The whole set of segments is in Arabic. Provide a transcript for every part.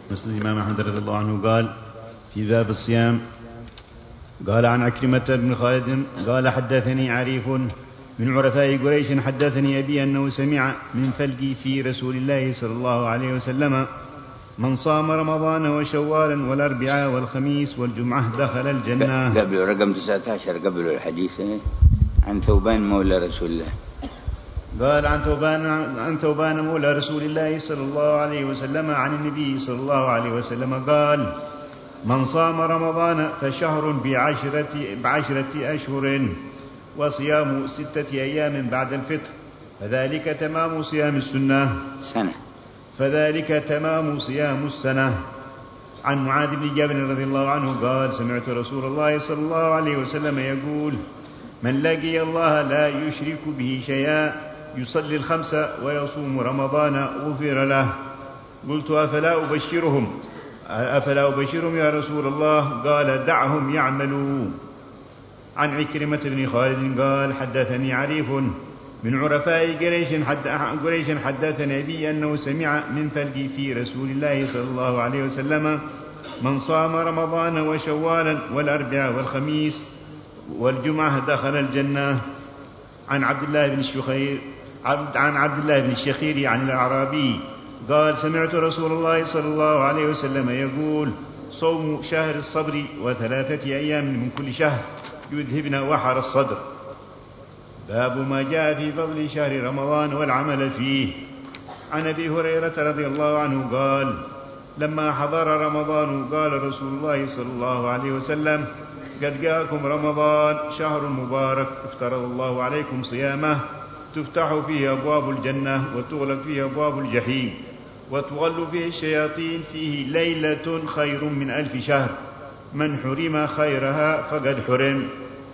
مسند الإمام أحمد رضي الله عنه قال في باب الصيام قال عن عكرمة بن خالد قال حدثني عريف من عرفاء قريش حدثني أبي أنه سمع من فلق في رسول الله صلى الله عليه وسلم من صام رمضان وشوالا والأربعاء والخميس والجمعة دخل الجنة. قبل رقم 19 قبل الحديث عن ثوبان مولى رسول الله قال عن ثوبان مولى رسول الله صلى الله عليه وسلم عن النبي صلى الله عليه وسلم قال من صام رمضان فشهر بعشرة أشهر وصيام 6 أيام بعد الفطر فذلك تمام صيام السنة. عن معاذ بن جبل رضي الله عنه قال سمعت رسول الله صلى الله عليه وسلم يقول من لقي الله لا يشرك به شيئا يصلي 5 ويصوم رمضان غفر له. قلت أفلا أبشرهم يا رسول الله؟ قال دعهم يعملوا. عن عكرمة بن خالد قال حدثني عريف من عرفاء قريش حدثني أبي أنه سمع من فلق في رسول الله صلى الله عليه وسلم من صام رمضان وشوالا والأربعاء والخميس والجمعة دخل الجنة. عن عبد الله بن الشخير عن الأعرابي قال سمعت رسول الله صلى الله عليه وسلم يقول صوم شهر الصبر و3 أيام من كل شهر يذهبن وحر الصدر. باب ما جاء في فضل شهر رمضان والعمل فيه. عن أبي هريرة رضي الله عنه قال لما حضر رمضان قال رسول الله صلى الله عليه وسلم قد جاءكم رمضان شهر مبارك افترض الله عليكم صيامه تفتح فيه أبواب الجنة وتغلق فيه أبواب الجحيم وتغل فيه الشياطين فيه ليلة خير من 1000 شهر من حرم خيرها فقد حرم.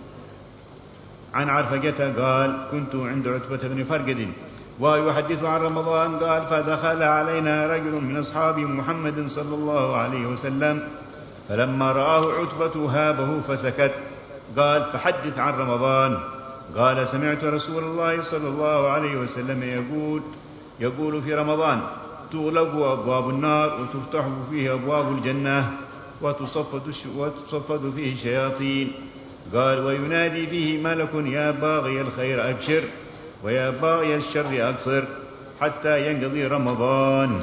عن عرفجة قال كنت عند عتبة بن فرقد ويحدث عن رمضان قال فدخل علينا رجل من أصحاب محمد صلى الله عليه وسلم فلما رآه عتبة هابه فسكت. قال فحدث عن رمضان. قال سمعت رسول الله صلى الله عليه وسلم يقول في رمضان تغلق أبواب النار وتفتح فيه أبواب الجنة وتصفد فيه الشياطين. قال وينادي فيه ملك يا باغي الخير أبشر ويا باغي الشر أقصر حتى ينقضي رمضان.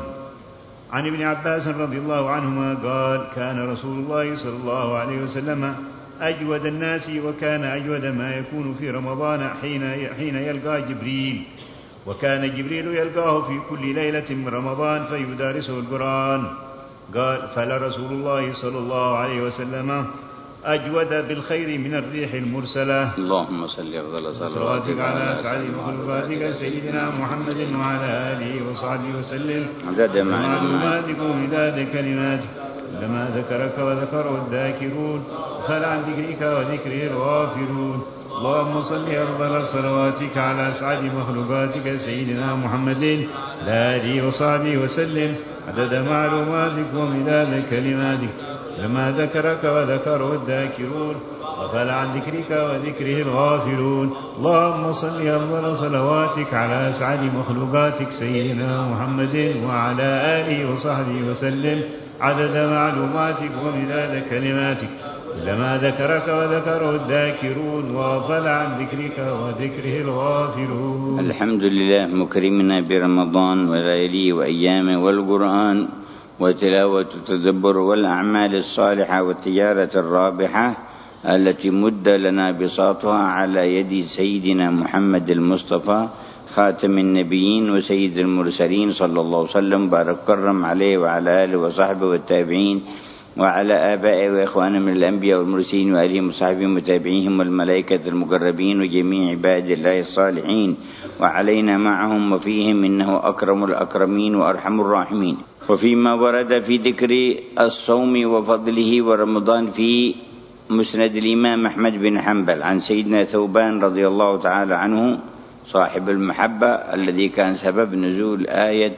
عن ابن عباس رضي الله عنهما قال كان رسول الله صلى الله عليه وسلم أجود الناس وكان أجود ما يكون في رمضان حين يلقى جبريل وكان جبريل يلقاه في كل ليلة من رمضان فيدارسه القرآن. قال فلرسول الله صلى الله عليه وسلم أجود بالخير من الريح المرسلة. اللهم صل أفضل صلواتك على أسعد مخلوقاتك سيدنا محمد وعلى آله وصحبه وسلم عدد معلوماتك ومداد كلماتك لما ذكرك وذكره الذاكرون وخل عن ذكرك وذكره الغافلون. اللهم صل أفضل صلواتك على أسعد مخلوقاتك سيدنا محمد آله وصحبه وسلم عدد معلوماتك ومداد كلماتك لما ذكرك وذكره الذاكرون وغفل عن ذكرك وذكره الغافلون. اللهم صل أفضل صلواتك على أسعد مخلوقاتك سيدنا محمد وعلى آله وصحبه وسلم عدد معلوماتك ومداد كلماتك لما ذكرك وذكره الذاكرون وغفل عن ذكرك وذكره الغافلون. الحمد لله مكرمنا برمضان ولياليه وأيامه والقرآن وتلاوة التدبر والأعمال الصالحة والتجارة الرابحة التي مد لنا بساطها على يد سيدنا محمد المصطفى خاتم النبيين وسيد المرسلين صلى الله عليه وسلم بارك كرم عليه وعلى آله وصحبه والتابعين وعلى آبائه وإخوانه من الأنبياء والمرسلين وآلهم وصحبهم وتابعيهم والملائكة المقربين وجميع عباد الله الصالحين وعلينا معهم وفيهم إنه أكرم الأكرمين وأرحم الراحمين. وفيما ورد في ذكر الصوم وفضله ورمضان في مسند الإمام أحمد بن حنبل عن سيدنا ثوبان رضي الله تعالى عنه صاحب المحبة الذي كان سبب نزول آية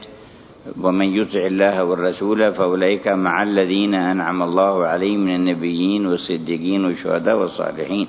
ومن يطع الله والرسول فأولئك مع الذين أنعم الله عليهم من النبيين والصديقين والشهداء والصالحين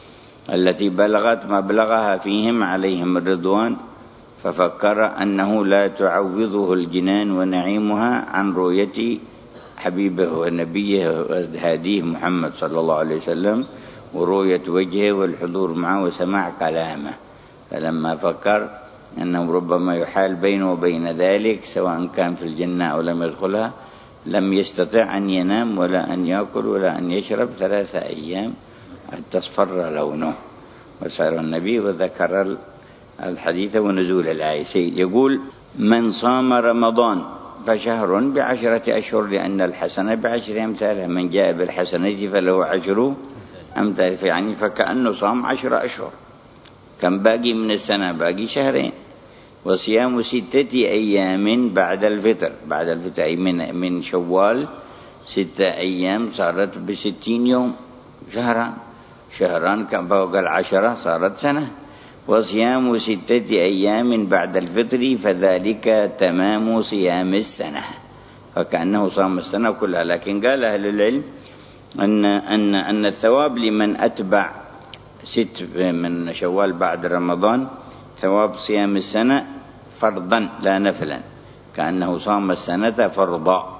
التي بلغت مبلغها فيهم عليهم الرضوان ففكر أنه لا تعوضه الجنان ونعيمها عن رؤية حبيبه ونبيه وهاديه محمد صلى الله عليه وسلم، ورؤية وجهه والحضور معه وسماع كلامه. فلما فكر أنه ربما يحال بينه وبين ذلك سواء كان في الجنة أو لم يدخلها، لم يستطع أن ينام ولا أن يأكل ولا أن يشرب 3 أيام حتى اصفر لونه. وسأل النبي وذكر الحديث ونزول الآية. يقول: من صام رمضان فشهر ب10 أشهر، لأن الحسنة ب10 أمثالها، من جاء بالحسنة فله 10 أمثالها، يعني فكأنه صام 10 أشهر. كم باقي من السنة؟ باقي 2 شهر. وصيام 6 أيام بعد الفطر، بعد الفطر أي من شوال 6 أيام صارت ب60 يوم، شهران كم فوق 10 صارت سنة. وصيام 6 أيام بعد الفطر فذلك تمام صيام السنة، فكأنه صام السنة كلها. لكن قال أهل العلم أن الثواب لمن أتبع 6 من شوال بعد رمضان ثواب صيام السنة فرضا لا نفلا، كأنه صام السنة فرضا.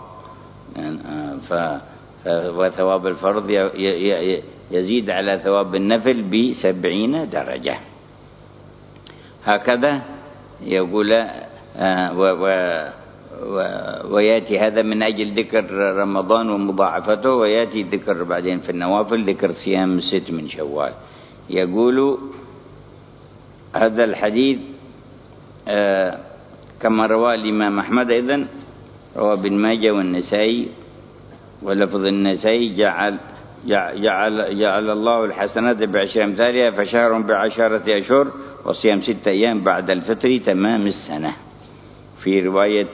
وثواب الفرض يزيد على ثواب النفل ب70 درجة. هكذا يقول. ويأتي هذا من أجل ذكر رمضان ومضاعفته، ويأتي ذكر بعدين في النوافل ذكر صيام 6 من شوال. يقول هذا الحديث كما رواه الإمام أحمد، أيضا رواه ابن ماجه والنسائي، ولفظ النسائي: جعل الله الحسنات ب10 أمثالها، فشهر ب10 أشهر، وصيام 6 أيام بعد الفطر تمام السنة. في رواية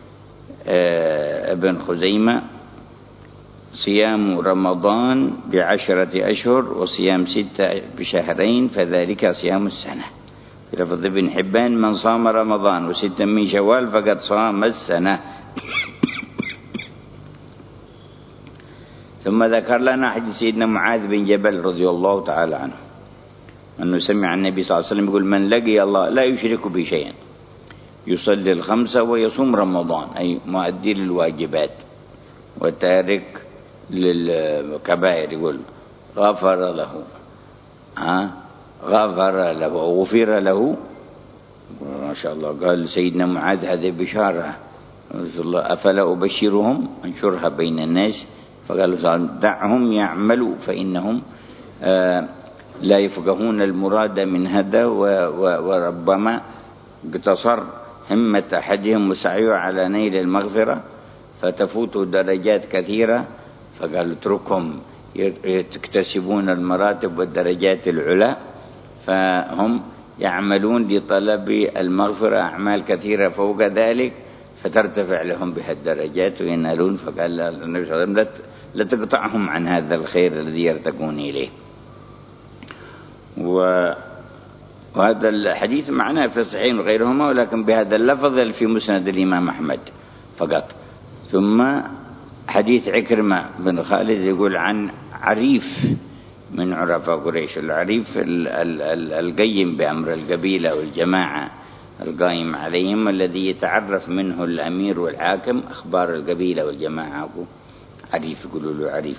ابن خزيمة: صيام رمضان ب10 أشهر، وصيام 6 بشهرين، فذلك صيام السنة. في لفظ ابن حبان: من صام رمضان و6 من شوال فقد صام السنة. ثم ذكر لنا حديث سيدنا معاذ بن جبل رضي الله تعالى عنه أنه سمع النبي صلى الله عليه وسلم يقول: من لقي الله لا يشرك به شيئا، يصلي ال5 ويصوم رمضان، أي مؤدي للواجبات وتارك للكبائر، يقول غفر له وغفر له. ما شاء الله. قال سيدنا معاذ: هذه بشارة، أفلا أبشرهم، أنشرها بين الناس. فقال: دعهم يعملوا فإنهم لا يفقهون المراد من هذا، وربما اقتصر همة أحدهم وسعيه على نيل المغفرة فتفوت درجات كثيرة. فقال: اتركهم يكتسبون المراتب والدرجات العلى، فهم يعملون لطلب المغفرة أعمال كثيرة فوق ذلك فترتفع لهم بها الدرجات وينالون. فقال النبي صلى الله عليه وسلم: لا تقطعهم عن هذا الخير الذي يرتقون إليه. وهذا الحديث معناه في الصحيحين وغيرهما، ولكن بهذا اللفظ في مسند الإمام أحمد فقط. ثم حديث عكرمة بن خالد يقول عن عريف من عرفاء قريش. العريف القيم بأمر القبيلة والجماعة، القائم عليهم، الذي يتعرف منه الأمير والحاكم أخبار القبيلة والجماعة، عريف، يقولوا له عريف.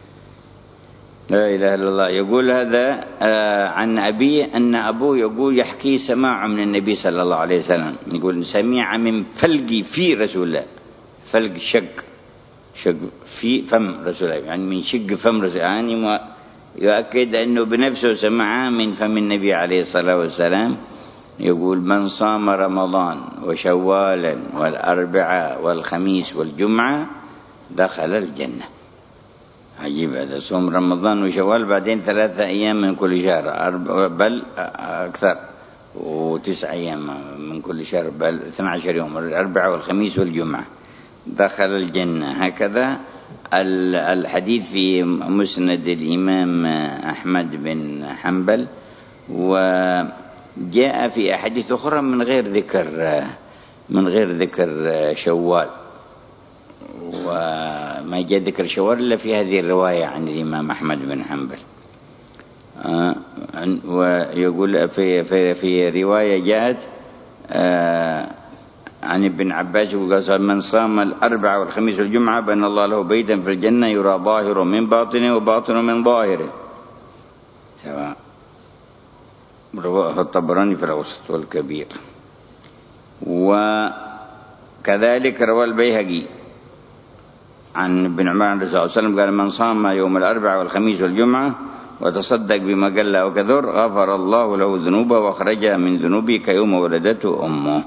لا إله إلا الله. يقول هذا عن أبيه أن أبوه يقول يحكي سماع من النبي صلى الله عليه وسلم، يقول: سمع من فلق في رسول الله. فلق شق في فم رسول الله، يعني من شق فم رسول الله، يعني يؤكد أنه بنفسه سمعها من فم النبي عليه الصلاة والسلام. يقول: من صام رمضان وشوالا والأربعاء والخميس والجمعة دخل الجنة. عجيب هذا، صوم رمضان وشوال، بعدين 3 أيام من كل شهر، بل أكثر، و9 أيام من كل شهر، بل 12 يوم، الأربعاء والخميس والجمعة دخل الجنة. هكذا الحديث في مسند الإمام أحمد بن حنبل. وجاء في أحاديث أخرى من غير ذكر شوال، وما جاء ذكر شوال إلا في هذه الرواية عن الإمام أحمد بن حنبل. ويقول في رواية جاءت عن ابن عباس قال من صام الأربع والخميس والجمعة بنى الله له بيتا في الجنة يرى ظاهر من باطنه وباطن من ظاهره سواء. رواه الطبراني في الأوسط والكبير. وكذلك روى البيهقي عن ابن عمر عن الرسول صلى الله عليه وسلم قال من صام يوم الأربع والخميس والجمعة وتصدق بما قل أو كثر غفر الله له ذنوبه وأخرجها من ذنوبه كيوم ولدته أمه.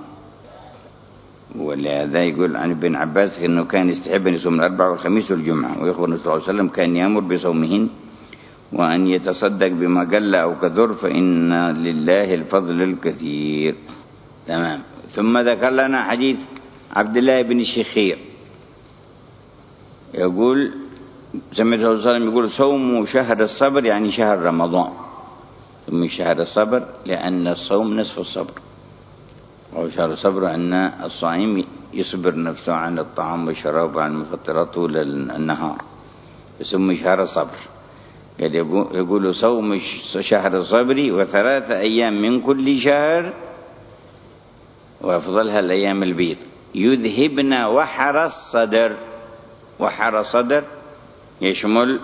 ولهذا يقول عن ابن عباس أنه كان يستحب أن يصوم الأربع والخميس والجمعة، ويخبر النبي صلى الله عليه وسلم كان يأمر بصومهن وأن يتصدق بما قل أو كثر فإن لله الفضل الكثير. تمام. ثم ذكر لنا حديث عبد الله بن الشخير يقول سمعت الرسول صلى الله عليه وسلم يقول صوم شهر الصبر يعني شهر رمضان، ثم شهر الصبر لأن الصوم نصف الصبر، وهو شهر الصبر أن الصائم يصبر نفسه عن الطعام والشراب وعن المفطرات طول النهار، يسمى شهر الصبر. يقول صوم شهر الصبر وثلاثة أيام من كل شهر وأفضلها الأيام البيض يذهبن وحر الصدر. وحر الصدر يشمل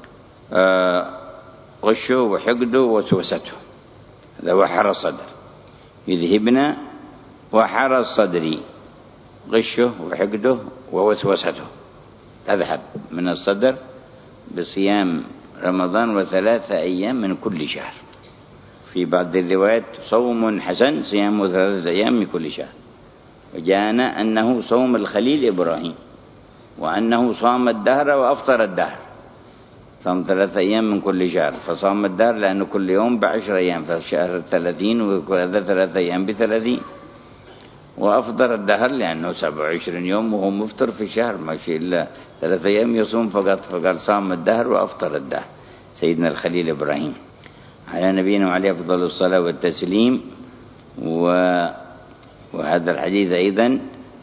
غشه وحقده وسوسته، هذا وحر الصدر. يذهبن وحر الصدر غشه وحقده ووسوسته تذهب من الصدر بصيام رمضان وثلاثة أيام من كل شهر. في بعض الروايات صوم حسن صيام 3 أيام من كل شهر. وجاءنا أنه صوم الخليل إبراهيم وأنه صام الدهر وأفطر الدهر، صام 3 أيام من كل شهر، فصام الدهر لأنه كل يوم ب10 أيام فالشهر 30 وهذا 3 أيام ب30، وأفطر الدهر لأنه 27 يوم وهو مفطر في الشهر ما شاء إلا 3 أيام يصوم فقط، فقال صام الدهر وأفطر الدهر سيدنا الخليل إبراهيم على نبينا وعليه أفضل الصلاة والتسليم. وهذا الحديث أيضا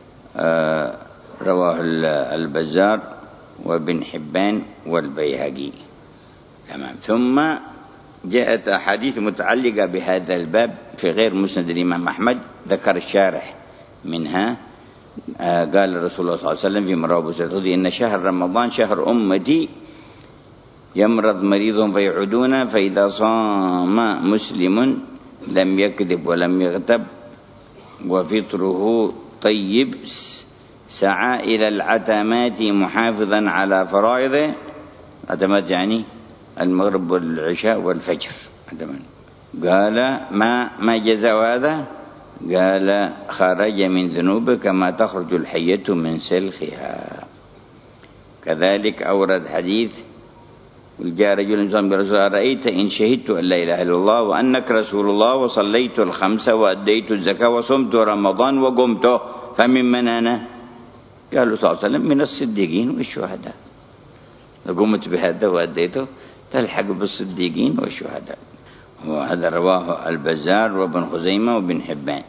رواه البزار وابن حبان والبيهقي. تمام. ثم جاءت أحاديث متعلقة بهذا الباب في غير مسند الإمام أحمد ذكر الشارح منها. قال الرسول الله صلى الله عليه وسلم في مرابط الحديث إن شهر رمضان شهر أمتي يمرض مريض فيعودون فإذا صام مسلم لم يكذب ولم يغتب وفطره طيب سعى إلى العتمات محافظا على فرائضه. عتمات يعني المغرب والعشاء والفجر. قال ما جزاء هذا؟ قال خرج من ذنوبه كما تخرج الحية من سلخها. كذلك أورد حديث جاء رجل صلى برسول رأيت إن شهدت أن لا إله إلا الله وأنك رسول الله وصليت الخمس وأديت الزكاة وصمت رمضان وقمته فممن أنا؟ قالوا صلى الله عليه وسلم من الصديقين والشهداء. قمت بهذا وأديته تلحق بالصديقين والشهداء. وهذا رواه البزار وابن خزيمة وابن حبان.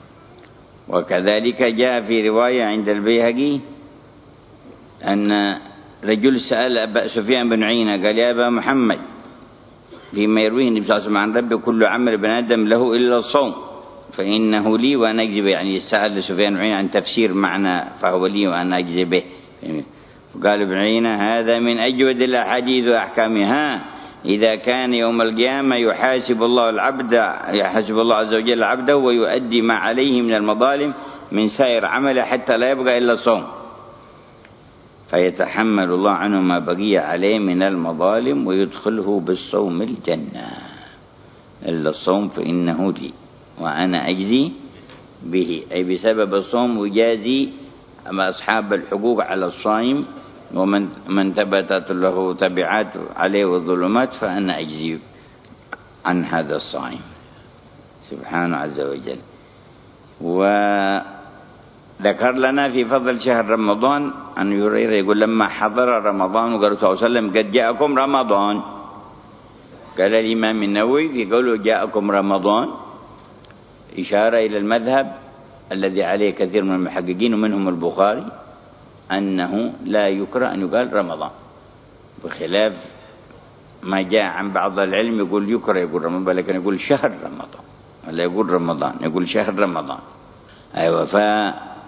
وكذلك جاء في رواية عند البيهقي أن رجل سأل أبا سفيان بن عيينة قال يا أبا محمد فيما يرويه النبي صلى الله عليه وسلم عن ربي كل عمل بن آدم له إلا الصوم فإنه لي وأنا أجزي به. يعني سأل سفيان بن عيينة عن تفسير معنى فهو لي وأنا أجزي به. فقال ابن عيينة هذا من أجود الأحاديث وأحكامها. إذا كان يوم القيامة يحاسب الله عز وجل عبده ويؤدي ما عليه من المظالم من سائر عمله حتى لا يبقى إلا الصوم فيتحمل الله عنه ما بقي عليه من المظالم ويدخله بالصوم الجنة. إلا الصوم فإنه لي وأنا أجزي به، أي بسبب الصوم وجازي أما أصحاب الحقوق على الصائم ومن ثبتت له تبعات عليه والظلمات فأنا أجزي عن هذا الصائم سبحانه عز وجل. وذكر لنا في فضل شهر رمضان أن هريرة يقول لما حضر رمضان وقال صلى الله عليه وسلم قد جاءكم رمضان. قال الإمام النووي في قوله جاءكم رمضان إشارة إلى المذهب الذي عليه كثير من المحققين ومنهم البخاري أنه لا يكره أن يقال رمضان، بخلاف ما جاء عن بعض العلم يقول يكره يقول رمضان، لكن يقول شهر رمضان ولا يقول رمضان يقول شهر رمضان. أيوة.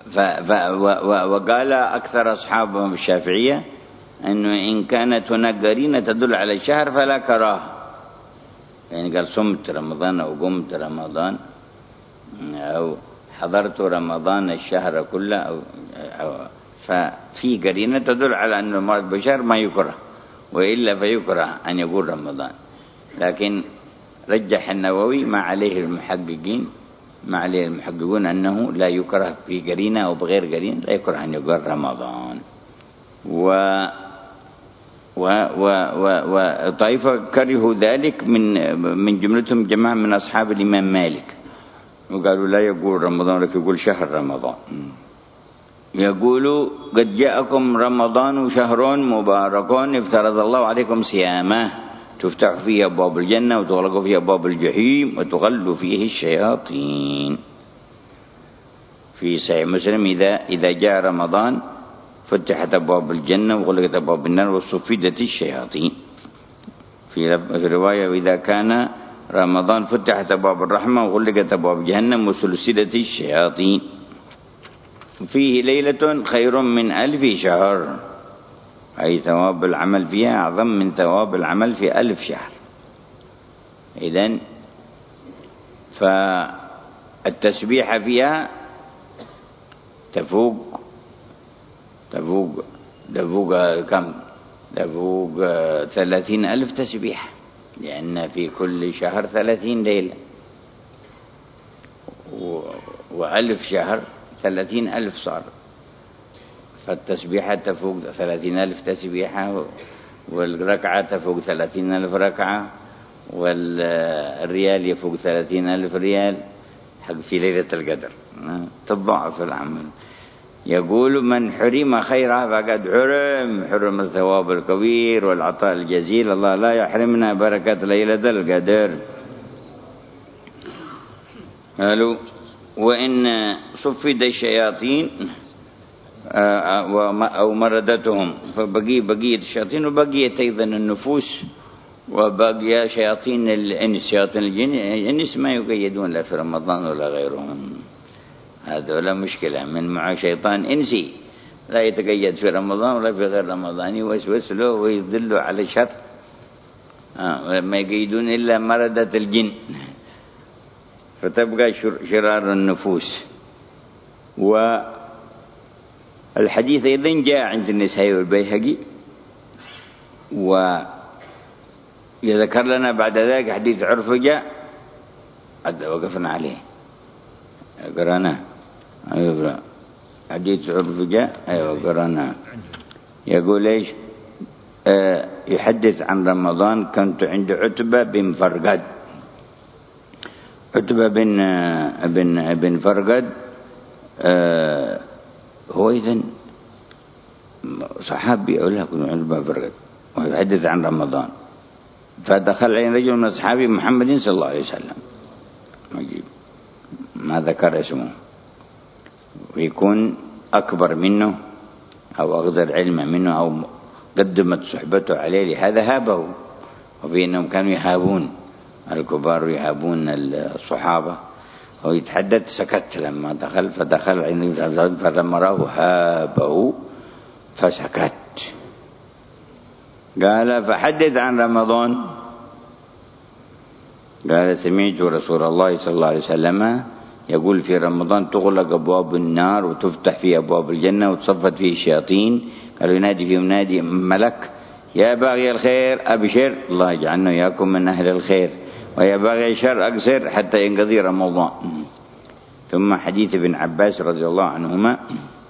وقال أكثر أصحاب الشافعية أنه إن كانت هناك قرينة تدل على الشهر فلا كراهة. يعني قال صمت رمضان أو قمت رمضان أو حضرت رمضان الشهر كله ففي قرينة تدل على أن المرض بشهر ما يكره، وإلا فيكره أن يقول رمضان. لكن رجح النووي ما عليه المحققون أنه لا يكره في قرينة أو بغير قرينة، لا يكره أن يقول رمضان. وطائفة كرهوا ذلك من جملتهم جماعة من أصحاب الإمام مالك، وقالوا لا يقول رمضان لك يقول شهر رمضان. يقول قد جاءكم رمضان شهر مبارك افترض الله عليكم صيامه تفتح فيه أبواب الجنة وتغلق فيه أبواب الجحيم وتغل فيه الشياطين. في صحيح مسلم إذا جاء رمضان فتحت أبواب الجنة وغلقت أبواب النار وصفدت الشياطين. في رواية وإذا كان رمضان فتحت أبواب الرحمة وغلقت أبواب جهنم وسلسلت الشياطين. فيه ليلة خير من 1000 شهر، أي ثواب العمل فيها أعظم من ثواب العمل في 1000 شهر. إذن فالتسبيح فيها تفوق كم؟ تفوق 30,000 تسبيح، لأن في كل شهر 30 ليلة، و1000 شهر 30,000 صار، فالتسبيحة تفوق 30,000 تسبيحة، والركعة تفوق 30,000 ركعة، والريال يفوق 30,000 ريال حق في ليلة القدر، تضاعف العمل. يقول من حرم خيرها فقد حرم الثواب الكبير والعطاء الجزيل. الله لا يحرمنا بركة ليلة القدر. قالوا وإن صفد الشياطين أو مردتهم فبقية الشياطين وبقية أيضا النفوس وبقي شياطين الإنس. شياطين الجن الإنس ما يقيدون لا في رمضان ولا غيرهم، هذا ولا مشكلة. من مع شيطان إنسي لا يتقيد في رمضان ولا في غير رمضان، يوسوس له ويدله على شر، ما يقيدون إلا مردة الجن، فتبقى شرار النفوس. والحديث أيضا جاء عند النسائي والبيهقي، ويذكر لنا بعد ذلك حديث عرفجة قد وقفنا عليه قرأناه. أيوة حديث عرفجة أيوة قرأناه. يقول إيش؟ يحدث عن رمضان كنت عند عتبة بن فرقد. عتبة بن فرقد هو إذن صحابي أو لا كنت عتبة بن فرقد ويحدث عن رمضان، فدخل عليه رجل من أصحاب محمد صلى الله عليه وسلم، ما ذكر اسمه، ويكون أكبر منه أو أغزر علما منه أو قدمت صحبته عليه، لهذا هابه. وفي أنهم كانوا يهابون الكبار يهابون الصحابة، ويتحدث سكت لما دخل، فدخل عند فلما راه هابه فسكت. قال فحدث عن رمضان. قال سمعت رسول الله صلى الله عليه وسلم يقول في رمضان تغلق أبواب النار وتفتح فيه أبواب الجنة وتصفت فيه الشياطين. قالوا ينادي فيه منادي ملك يا باغي الخير أبشر، الله يجعلنا إياكم من أهل الخير، ويا باغي الشر أقصر حتى ينقضي رمضان. ثم حديث ابن عباس رضي الله عنهما،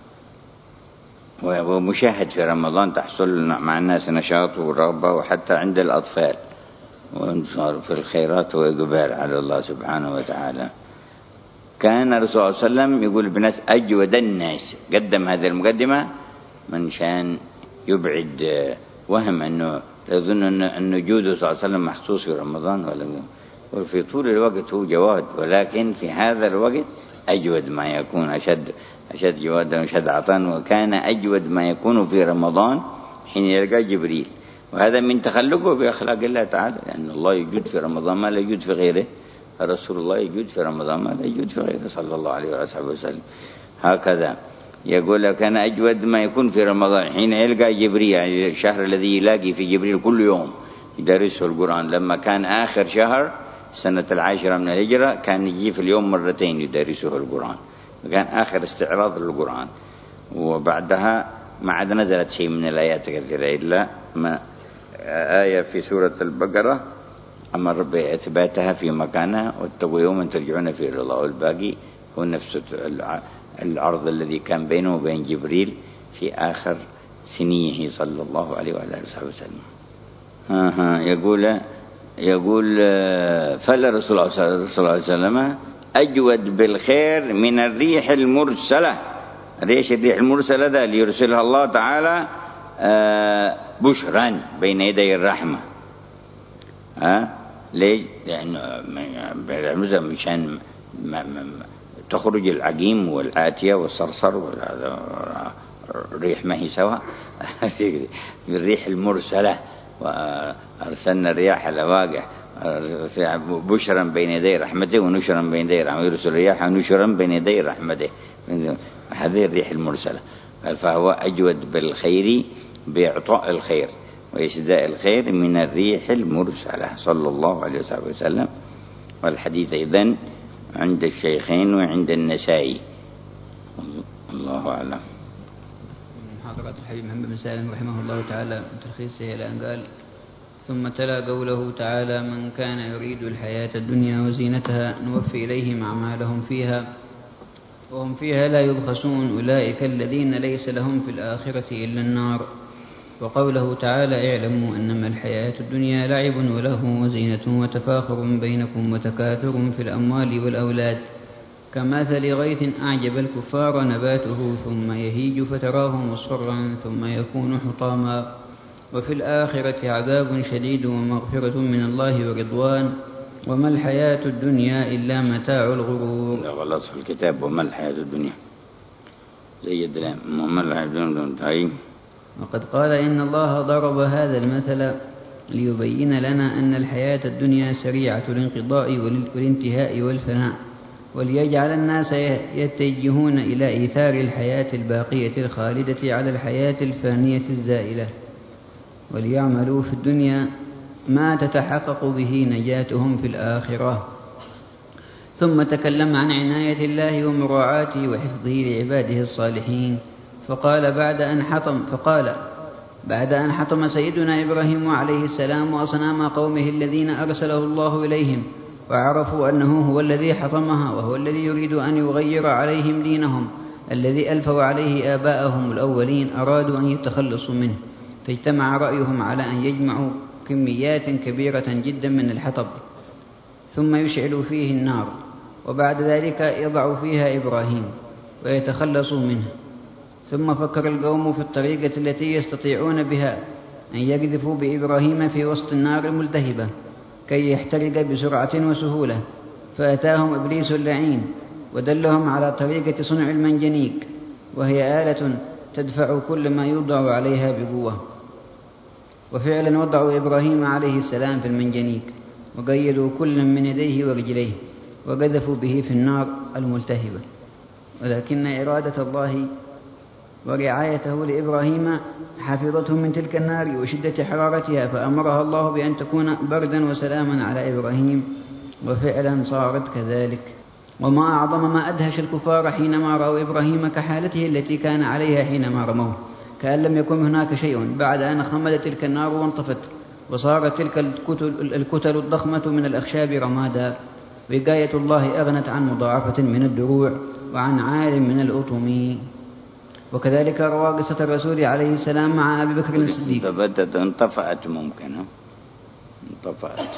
ومشاهد في رمضان تحصل مع الناس نشاط ورغبة وحتى عند الأطفال، وانصار في الخيرات وإقبال على الله سبحانه وتعالى. كان الرسول صلى الله عليه وسلم يقول بالناس أجود الناس، قدم هذه المقدمة من شان يبعد وهم أنه يظن أن جوده صلى الله عليه وسلم محسوس في رمضان، وفي طول الوقت هو جواد، ولكن في هذا الوقت أجود ما يكون، أشد جوادا وأشد عطاء. وكان أجود ما يكون في رمضان حين يلقى جبريل، وهذا من تخلقه بأخلاق الله تعالى، لأن الله يجود في رمضان ما لا يجود في غيره، رسول الله يجود في رمضان ما لا يجود في غيره صلى الله عليه وسلم. هكذا. يقول كان أجود ما يكون في رمضان حين يلقى جبريل، يعني الشهر الذي يلاقي في جبريل كل يوم يدرسه القرآن. لما كان آخر شهر سنة 10 من الهجرة كان يجي في اليوم مرتين يدرسه القرآن، كان آخر استعراض للقرآن. وبعدها ما عاد نزلت شيء من الآيات كثيرة إلا ما آية في سورة البقرة أمر بإثباتها في مكانها واتقوا يوما ترجعون فيه إلى الله، والباقي هو نفس العرض الذي كان بينه وبين جبريل في آخر سنيه صلى الله عليه وعلى آله وسلم. يقول فلا رسول الله صلى الله عليه وسلم أجود بالخير من الريح المرسلة. الريح المرسلة ذا ليرسلها الله تعالى بشرا بين يدي الرحمة. ليش؟ لأنه مشان تخرج العقيم والآتية والصرصر والريح ما هي سوا الريح المرسلة. وأرسلنا الرياح لواقع بشرا بين يدي رحمته ونشرا بين يدي رحمته، يرسل الرياح ونشرا بين يدي رحمته. هذه الريح المرسلة. فهو أجود بالخير بإعطاء الخير وإسداء الخير من الريح المرسلة صلى الله عليه وسلم. والحديث أيضا عند الشيخين وعند النسائي. الله أعلم. محاضرة الحبيب محمد بن سالم رحمه الله تعالى تلخيصه إلى أن قال: ثم تلا قوله تعالى: من كان يريد الحياة الدنيا وزينتها نوفي إليهم أعمالهم فيها وهم فيها لا يبخسون أولئك الذين ليس لهم في الآخرة إلا النار. وقوله تعالى: اعلموا أنما الحياة الدنيا لعب وله وزينة وتفاخر بينكم وتكاثر في الأموال والأولاد كمثل غيث أعجب الكفار نباته ثم يهيج فتراه مصفرا ثم يكون حطاما وفي الآخرة عذاب شديد ومغفرة من الله ورضوان وما الحياة الدنيا إلا متاع الغرور. غلط في الكتاب وما الحياة الدنيا زي الدلام وما الحياة الدنيا. وقد قال: إن الله ضرب هذا المثل ليبين لنا أن الحياة الدنيا سريعة الانقضاء والانتهاء والفناء، وليجعل الناس يتجهون إلى إيثار الحياة الباقية الخالدة على الحياة الفانية الزائلة، وليعملوا في الدنيا ما تتحقق به نجاتهم في الآخرة. ثم تكلم عن عناية الله ومراعاته وحفظه لعباده الصالحين، فقال بعد أن حطم سيدنا إبراهيم عليه السلام أصنام قومه الذين أرسله الله إليهم وعرفوا أنه هو الذي حطمها وهو الذي يريد أن يغير عليهم دينهم الذي ألفوا عليه آباءهم الأولين، أرادوا أن يتخلصوا منه، فاجتمع رأيهم على أن يجمعوا كميات كبيرة جدا من الحطب ثم يشعلوا فيه النار، وبعد ذلك يضعوا فيها إبراهيم ويتخلصوا منه. ثم فكر القوم في الطريقة التي يستطيعون بها أن يقذفوا بإبراهيم في وسط النار الملتهبة كي يحترق بسرعة وسهولة، فأتاهم إبليس اللعين ودلهم على طريقة صنع المنجنيق، وهي آلة تدفع كل ما يوضع عليها بقوة. وفعلا وضعوا إبراهيم عليه السلام في المنجنيق وقيدوا كل من يديه ورجليه وقذفوا به في النار الملتهبة، ولكن إرادة الله ورعايته لإبراهيم حفظته من تلك النار وشدة حرارتها، فأمرها الله بأن تكون بردا وسلاما على إبراهيم، وفعلا صارت كذلك. وما أعظم ما أدهش الكفار حينما رأوا إبراهيم كحالته التي كان عليها حينما رموه، كأن لم يكن هناك شيء بعد أن خمدت تلك النار وانطفت وصارت تلك الكتل الضخمة من الأخشاب رمادا. وقاية الله أغنت عن مضاعفة من الدروع وعن عال من الأطم. وكذلك روى قصة الرسول عليه السلام مع أبي بكر الصديق. انطفأت ممكن انطفأت.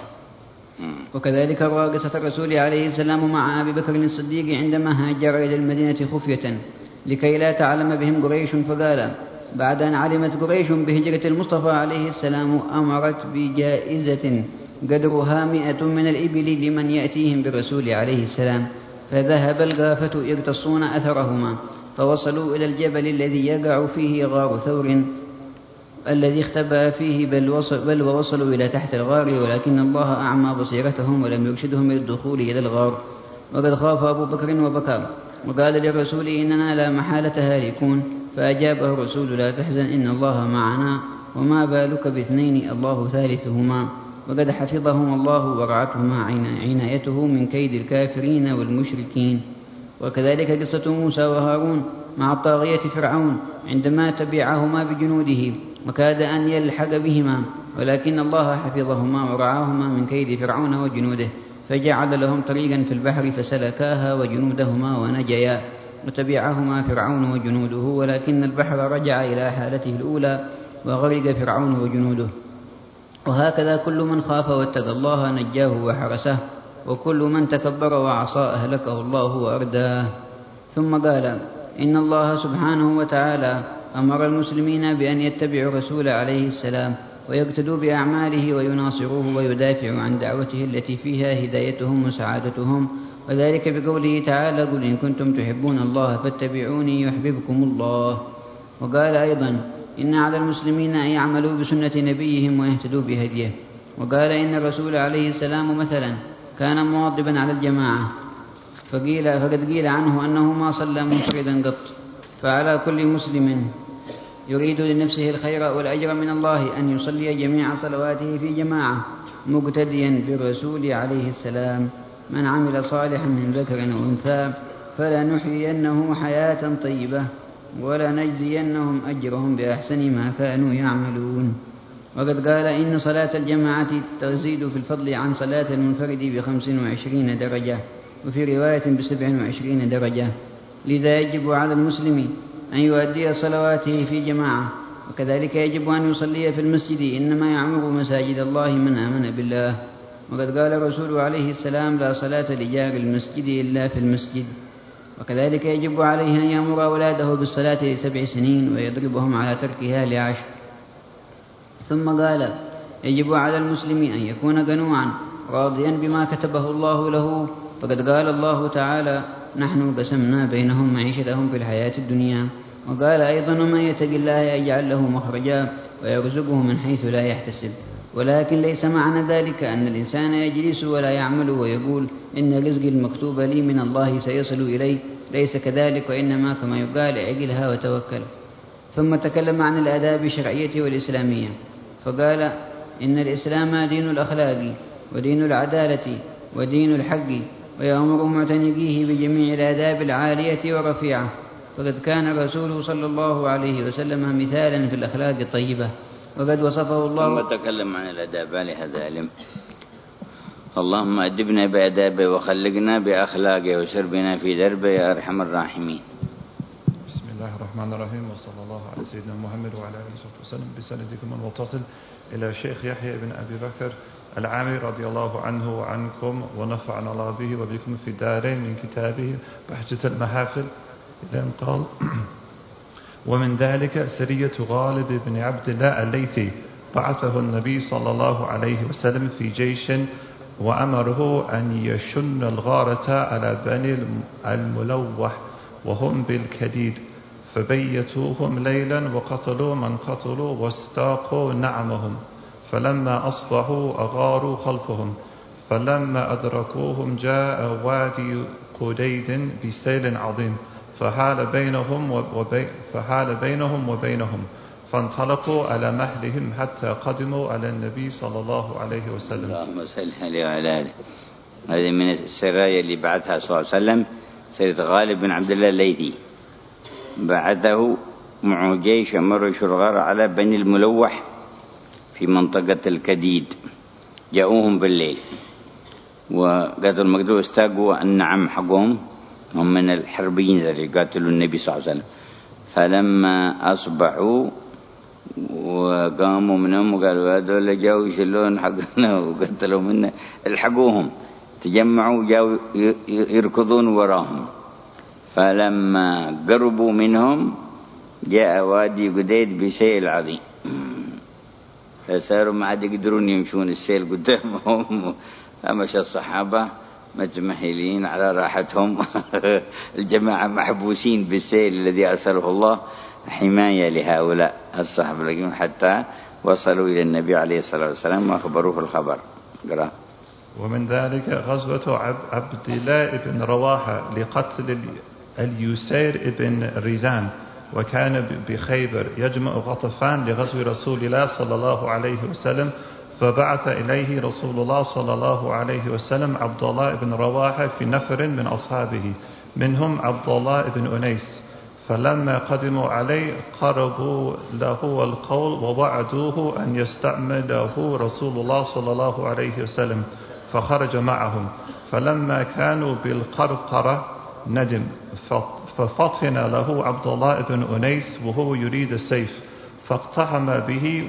وكذلك روى قصة الرسول عليه السلام مع أبي بكر الصديق عندما هاجر إلى المدينة خفية لكي لا تعلم بهم قريش، فقال بعد أن علمت قريش بهجرة المصطفى عليه السلام أمرت بجائزة قدرها 100 من الإبل لمن يأتيهم بالرسول عليه السلام، فذهب الغافة يقتصون أثرهما فوصلوا إلى الجبل الذي يقع فيه غار ثور الذي اختبأ فيه، بل ووصلوا إلى تحت الغار، ولكن الله أعمى بصيرتهم ولم يرشدهم إلى الدخول إلى الغار. وقد خاف أبو بكر وبكى وقال للرسول إننا لا محالة هالكون، فأجابه الرسول لا تحزن إن الله معنا، وما بالك باثنين الله ثالثهما. وقد حفظهم الله ورعتهما عنايته من كيد الكافرين والمشركين. وكذلك قصة موسى وهارون مع الطاغية فرعون عندما تبعهما بجنوده وكاد أن يلحق بهما، ولكن الله حفظهما ورعاهما من كيد فرعون وجنوده، فجعل لهم طريقا في البحر فسلكاها وجنودهما ونجيا، وتبعهما فرعون وجنوده، ولكن البحر رجع إلى حالته الأولى وغرق فرعون وجنوده. وهكذا كل من خاف واتقى الله نجاه وحرسه، وكل من تكبر وعصى أهلكه الله وأرداه. ثم قال إن الله سبحانه وتعالى أمر المسلمين بأن يتبعوا الرسول عليه السلام ويقتدوا بأعماله ويناصروه ويدافعوا عن دعوته التي فيها هدايتهم وسعادتهم، وذلك بقوله تعالى قل إن كنتم تحبون الله فاتبعوني يحببكم الله. وقال أيضا إن على المسلمين أن يعملوا بسنة نبيهم ويهتدوا بهديه. وقال إن الرسول عليه السلام مثلا كان مواظبا على الجماعة، فقد قيل عنه أنه ما صلى منفردا قط. فعلى كل مسلم يريد لنفسه الخير والأجر من الله أن يصلي جميع صلواته في جماعة مقتديا بالرسول عليه السلام. من عمل صالحا من ذكر أو أنثى فلنحيينه حياة طيبة ولنجزينهم أجرهم بأحسن ما كانوا يعملون. وقد قال إن صلاة الجماعة تزيد في الفضل عن صلاة المنفرد ب25 درجة، وفي رواية ب27 درجة. لذا يجب على المسلم أن يؤدي صلواته في جماعة، وكذلك يجب أن يصلي في المسجد، إنما يعمر مساجد الله من آمن بالله. وقد قال الرسول عليه السلام لا صلاة لجار المسجد إلا في المسجد. وكذلك يجب عليه أن يأمر أولاده بالصلاة ل7 سنين ويضربهم على تركها ل10. ثم قال يجب على المسلم أن يكون قنوعا راضيا بما كتبه الله له، فقد قال الله تعالى نحن قسمنا بينهم معيشتهم في الحياة الدنيا. وقال أيضا من يتق الله يجعل له مخرجا ويرزقه من حيث لا يحتسب. ولكن ليس معنى ذلك أن الإنسان يجلس ولا يعمل ويقول إن رزقي المكتوب لي من الله سيصل إلي، ليس كذلك، وإنما كما يقال اعقلها وتوكل. ثم تكلم عن الآداب الشرعية والإسلامية، فقال إن الإسلام دين الأخلاق ودين العدالة ودين الحق، ويأمر معتنقيه بجميع الآداب العالية والرفيعة، فقد كان الرسول صلى الله عليه وسلم مثالا في الأخلاق الطيبة، وقد وصفه الله. ثم تكلم عن الآداب لهذا علم. اللهم أدبنا بآدابه وخلقنا بأخلاقه وسر بنا في دربه يا أرحم الراحمين. بسم الله الرحمن الرحيم، وصلى الله على سيدنا محمد وعلى آله وصحبه وسلم بسندكم المتصل إلى شيخ يحيى بن أبي بكر العامري رضي الله عنه وعنكم، ونفعنا الله به وبكم في الدارين، من كتابه بهجة المحافل، إذا قال ومن ذلك سرية غالب بن عبد الله الليثي، بعثه النبي صلى الله عليه وسلم في جيش، وأمره أن يشن الغارة على بني الملوح وهم بالكديد، فبيتوهم ليلا وقتلوا من قتلوا واستاقوا نعمهم، فلما أصبحوا أغاروا خلفهم، فلما أدركوهم جاء وادي قديد بسيل عظيم، فحال بينهم وبينهم، فانطلقوا على مهلهم حتى قدموا على النبي صلى الله عليه وسلم. اللهم صل عليه وعلى آله. هذه من السرايا اللي بعثها صلى الله عليه وسلم، سيد غالب بن عبد الله الليثي، بعثه معه جيش مر شرغار على بني الملوح في منطقة الكديد، جاءوهم بالليل وقتلوا المقتول استاقوا النعم حقهم، هم من الحربيين اللي قاتلوا النبي صلى الله عليه وسلم. فلما أصبحوا وقاموا منهم وقالوا هذول جاءوا يشلون حقنا وقتلوا منا، الحقوهم، تجمعوا جاءوا يركضون وراهم. فلما قربوا منهم جاء وادي قديد بسيل عظيم، فصاروا ما عاد يقدرون يمشون، السيل قدامهم، فمشى الصحابة متمهلين على راحتهم الجماعة محبوسين بالسيل الذي أرسله الله حماية لهؤلاء الصحابة، حتى وصلوا إلى النبي عليه الصلاة والسلام وأخبروه الخبر. قرأ. ومن ذلك غزوة عبد الله بن رواحة لقتل اليسير بن ريزان، وكان بخيبر يجمع غطفان لغزو رسول الله صلى الله عليه وسلم، فبعث إليه رسول الله صلى الله عليه وسلم عبد الله بن رواحة في نفر من أصحابه، منهم عبد الله بن أنيس. فلما قدموا عليه قربوا له القول ووعدوه أن يستعمله رسول الله صلى الله عليه وسلم، فخرج معهم. فلما كانوا بالقرقرة ندم، ففطن له عبد الله بن أنيس وهو يريد السيف، فاقتحم به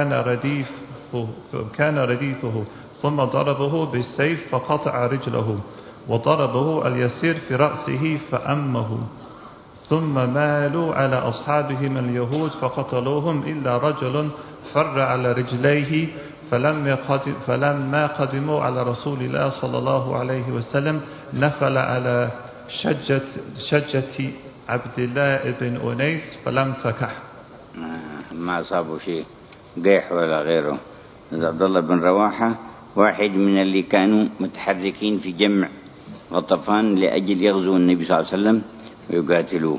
وكان رديفه، ثم ضربه بالسيف فقطع رجله، وضربه اليسير في رأسه فأمه. ثم مالوا على أصحابهم اليهود فقتلوهم إلا رجل فر على رجليه. فلما قدموا على رسول الله صلى الله عليه وسلم نفل على شجة عبد الله بن أنيس فلم تكح. ما أصابه شيء قيح ولا غيره. عبد الله بن رواحة واحد من اللي كانوا متحركين في جمع غطفان لأجل يغزو النبي صلى الله عليه وسلم ويقاتلوه،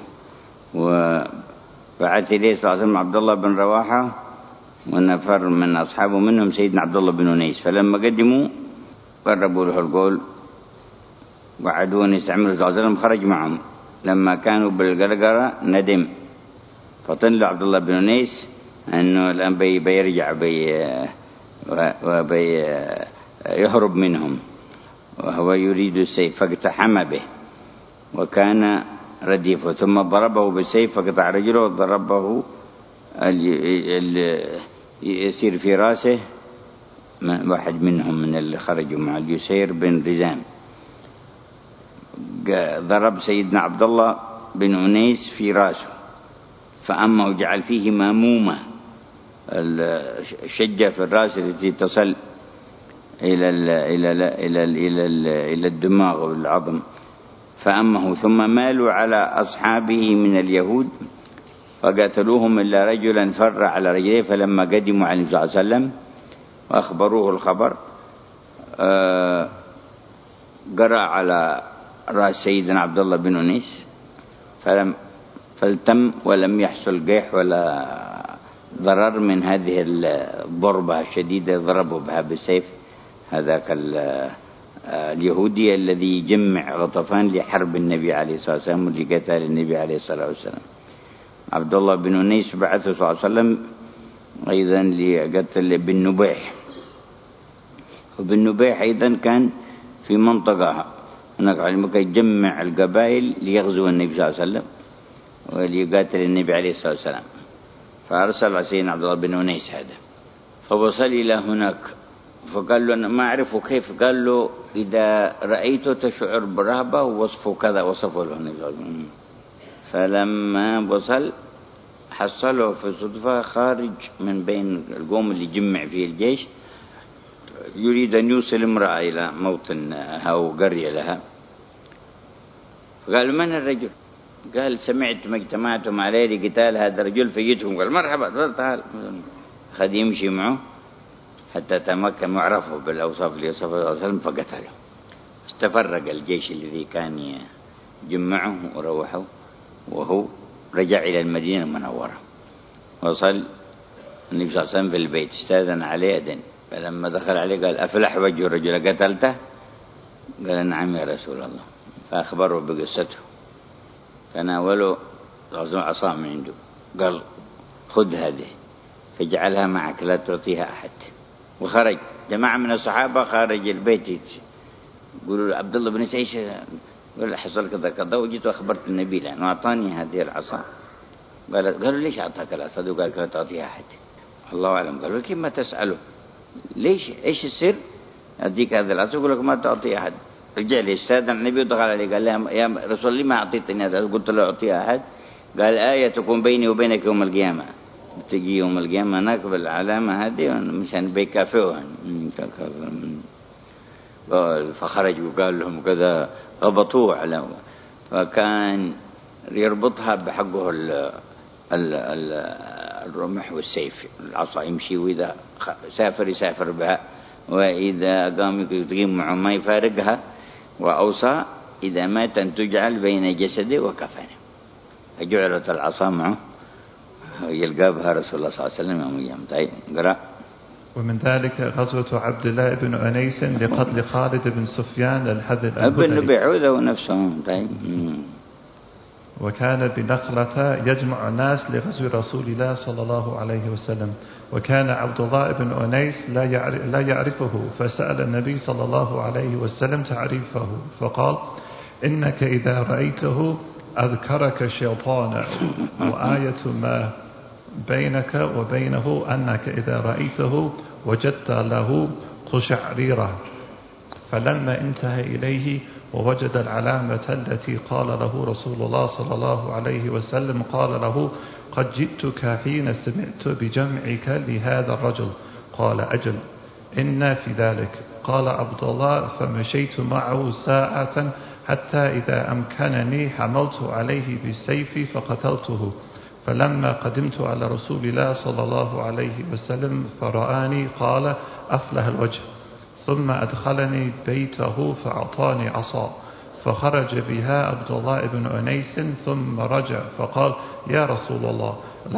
وبعث إليه صلى الله عليه وسلم عبد الله بن رواحة ونفر من أصحابه منهم سيدنا عبد الله بن أنيس. فلما قدموا قربوا له القول وعدوا أن يستعملوا صلى الله عليه وسلم، خرج معهم. لما كانوا بالقرقرة ندم، فطن له عبد الله بن أنيس أنه الآن بيرجع يهرب منهم وهو يريد السيف، فاقتحم به وكان رديفه، ثم ضربه بالسيف فقطع رجله، وضربه يسير في راسه واحد منهم من اللي خرجوا مع اليسير بن ريزان. ضرب سيدنا عبد الله بن أنيس في راسه فأمه، جعل فيه مامومة، الشجة في الرأس التي تصل إلى الدماغ والعظم، فأمه. ثم مالوا على أصحابه من اليهود فقاتلوهم إلا رجلا فر على رجليه. فلما قدموا عليه صلى الله عليه وسلم وأخبروه الخبر قرأ على رأس سيدنا عبد الله بن أنيس فالتم ولم يحصل قيح ولا ضرر من هذه الضربة الشديدة ضربوا بها بالسيف هذاك اليهودي الذي جمع غطفان لحرب النبي عليه الصلاة والسلام ولقتال النبي عليه الصلاة والسلام. عبد الله بن أنيس بعثه صلى الله عليه وسلم أيضا لقتل بن نبيح، وبن نبيح أيضا كان في منطقة هناك على مكة يجمع القبائل ليغزو النبي صلى الله عليه وسلم وليقاتل النبي عليه الصلاة والسلام. فأرسل على سيدنا عبد الله بن أنيس هذا، فوصل إلى هناك فقال له أنا ما أعرف كيف، قال له إذا رأيته تشعر برهبة ووصفه كذا، وصفه له النبي صلى الله عليه وسلم. فلما وصل حصله في صدفة خارج من بين القوم اللي جمع فيه الجيش يريد أن يوصل امرأة إلى موطنها أو قرية لها. فقال من الرجل؟ قال سمعت ما اجتمعتم عليه لقتال هذا الرجل فيجيتكم. قال مرحبا تعال. خد يمشي معه حتى تمكن وعرفه بالأوصاف اللي وصفه صلى الله عليه وسلم فقتله. استفرق الجيش الذي كان يجمعه وروحه، وهو رجع إلى المدينة المنورة. وصل النبي صلى الله عليه وسلم في البيت، استاذن عليه أذن. فلما دخل عليه قال أفلح وجه الرجل قتلته؟ قال نعم يا رسول الله. فأخبره بقصته، فناوله عصا من عنده، قال خذ هذه فاجعلها معك لا تعطيها أحد. وخرج جماعة من الصحابة خارج البيت يقولوا له عبد الله بن سعيش قال حصل كذا كذا وجيت وأخبرت النبي لأنه أعطاني هذه العصا. قالوا ليش أعطاك العصا؟ وقال لا تعطيها أحد. الله أعلم. قالوا كيف ما تسأله ليش إيش السر أديك هذا العصا يقول لك ما تعطي أحد. رجع لي استاذن النبي ودخل عليه قال يا رسول الله ما أعطيتني هذا. قلت له أعطيها أحد. قال آية تكون بيني وبينك يوم القيامة، بتجي يوم القيامة ناكب العلامة هذه مشان بيكافئوها. فخرج وقال لهم كذا غبطوه على، فكان يربطها بحقه الرمح والسيف العصا يمشي، وإذا سافر يسافر بها، وإذا قام يقيم معه ما يفارقها. وأوصى إذا مات أن تجعل بين جسده وكفنه، فجعلت العصا معه يلقى بها رسول الله صلى الله عليه وسلم يوم القيامة. طيب قرأ. ومن ذلك غزوة عبد الله بن أنيس لقتل خالد بن سفيان الحذري ابن بعوده نفسه. طيب. وكان بنخلة يجمع الناس لغزو رسول الله صلى الله عليه وسلم، وكان عبد الله بن أنيس لا يعرفه، فسأل النبي صلى الله عليه وسلم تعريفه، فقال: إنك إذا رأيته أذكرك شيطانا، وآية ما بينك وبينه أنك إذا رأيته وجدت له قشعريرة. فلما انتهى إليه ووجد العلامة التي قال له رسول الله صلى الله عليه وسلم قال له: قد جئتك حين سمعت بجمعك لهذا الرجل. قال: أجل، إن في ذلك. قال عبد الله: فمشيت معه ساعة حتى إذا أمكنني حملت عليه بالسيف فقتلته. فلما قدمت على رسول الله صلى الله عليه وسلم فرآني قال: أفلح الوجه. ثم أدخلني بيته فأعطاني عصا، فخرج بها عبد الله بن أنيس ثم رجع فقال: يا رسول الله،